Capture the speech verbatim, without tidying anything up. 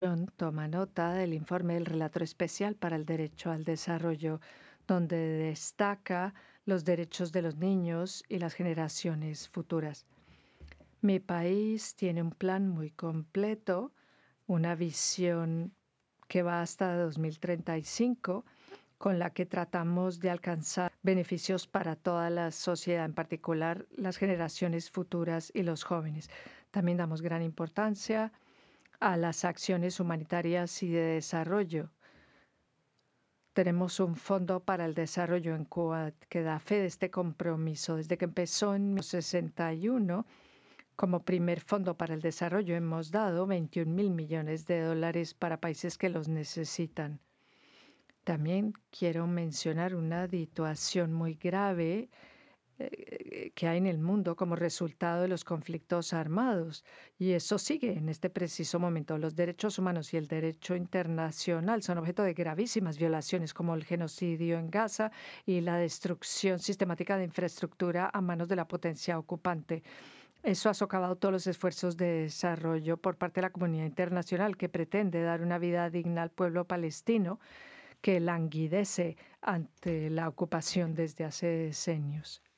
Toma nota del informe del relator especial para el derecho al desarrollo, donde destaca los derechos de los niños y las generaciones futuras. Mi país tiene un plan muy completo, una visión que va hasta dos mil treinta y cinco, con la que tratamos de alcanzar beneficios para toda la sociedad, en particular las generaciones futuras y los jóvenes. También damos gran importancia a las acciones humanitarias y de desarrollo. Tenemos un fondo para el desarrollo en Cuba que da fe de este compromiso. Desde que empezó en mil novecientos sesenta y uno, como primer fondo para el desarrollo, hemos dado veintiún mil millones de dólares para países que los necesitan. También quiero mencionar una situación muy grave eh, que hay en el mundo como resultado de los conflictos armados. Y eso sigue en este preciso momento. Los derechos humanos y el derecho internacional son objeto de gravísimas violaciones, como el genocidio en Gaza y la destrucción sistemática de infraestructura a manos de la potencia ocupante. Eso ha socavado todos los esfuerzos de desarrollo por parte de la comunidad internacional que pretende dar una vida digna al pueblo palestino que languidece ante la ocupación desde hace decenios.